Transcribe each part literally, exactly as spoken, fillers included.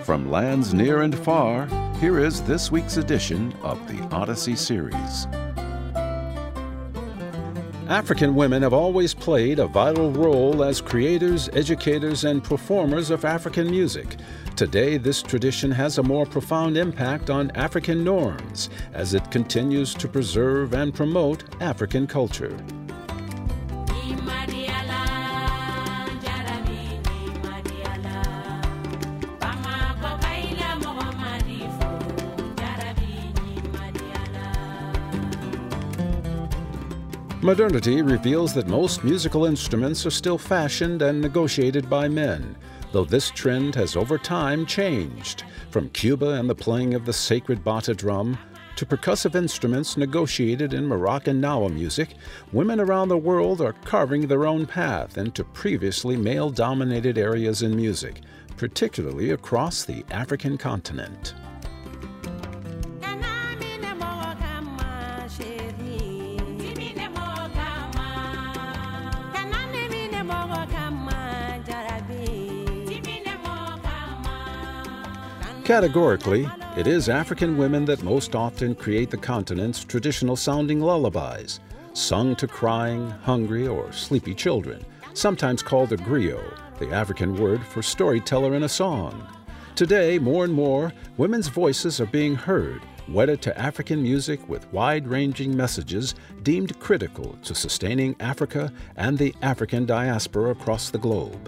From lands near and far, here is this week's edition of the Odyssey series. African women have always played a vital role as creators, educators, and performers of African music. Today, this tradition has a more profound impact on African norms as it continues to preserve and promote African culture. Modernity reveals that most musical instruments are still fashioned and negotiated by men, though this trend has over time changed, from Cuba and the playing of the sacred bata drum to percussive instruments negotiated in Moroccan Nawa music. Women around the world are carving their own path into previously male-dominated areas in music, particularly across the African continent. Categorically, it is African women that most often create the continent's traditional-sounding lullabies, sung to crying, hungry, or sleepy children, sometimes called a griot, the African word for storyteller in a song. Today, more and more, women's voices are being heard, wedded to African music with wide-ranging messages deemed critical to sustaining Africa and the African diaspora across the globe.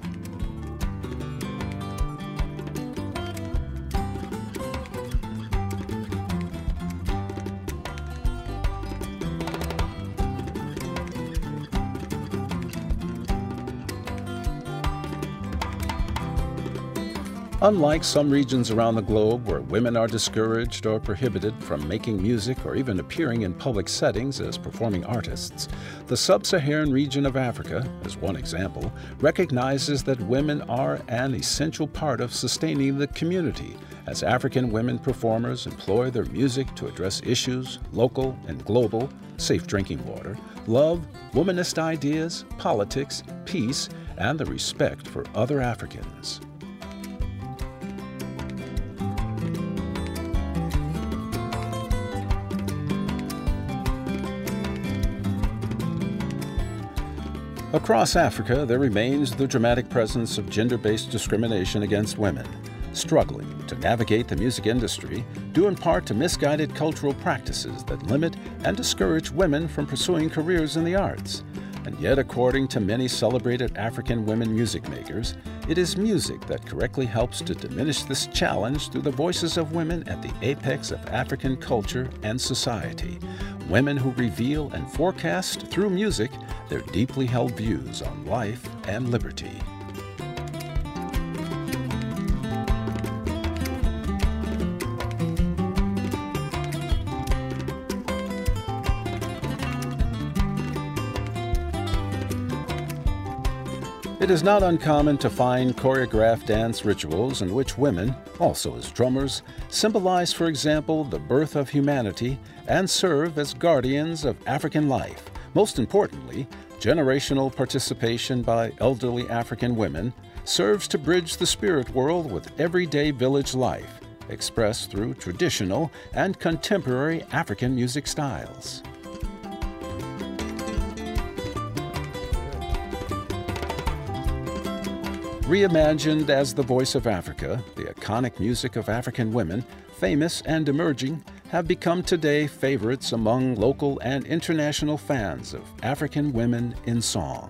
Unlike some regions around the globe where women are discouraged or prohibited from making music or even appearing in public settings as performing artists, the sub-Saharan region of Africa, as one example, recognizes that women are an essential part of sustaining the community as African women performers employ their music to address issues, local and global, safe drinking water, love, womanist ideas, politics, peace, and the respect for other Africans. Across Africa, there remains the dramatic presence of gender-based discrimination against women, struggling to navigate the music industry due in part to misguided cultural practices that limit and discourage women from pursuing careers in the arts. And yet, according to many celebrated African women music makers, it is music that correctly helps to diminish this challenge through the voices of women at the apex of African culture and society, women who reveal and forecast through music their deeply held views on life and liberty. It is not uncommon to find choreographed dance rituals in which women, also as drummers, symbolize, for example, the birth of humanity and serve as guardians of African life. Most importantly, generational participation by elderly African women serves to bridge the spirit world with everyday village life, expressed through traditional and contemporary African music styles. Reimagined as the voice of Africa, the iconic music of African women, famous and emerging, have become today favorites among local and international fans of African women in song.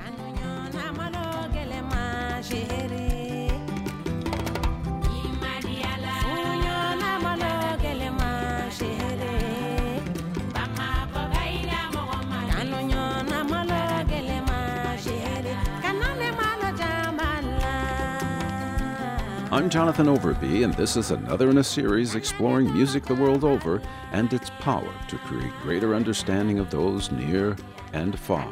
I'm Jonathan Overby, and this is another in a series exploring music the world over and its power to create greater understanding of those near and far.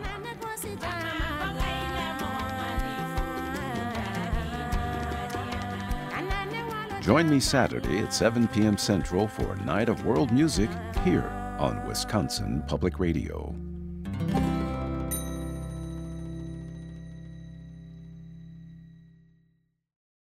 Join me Saturday at seven p m Central for a night of world music here on Wisconsin Public Radio.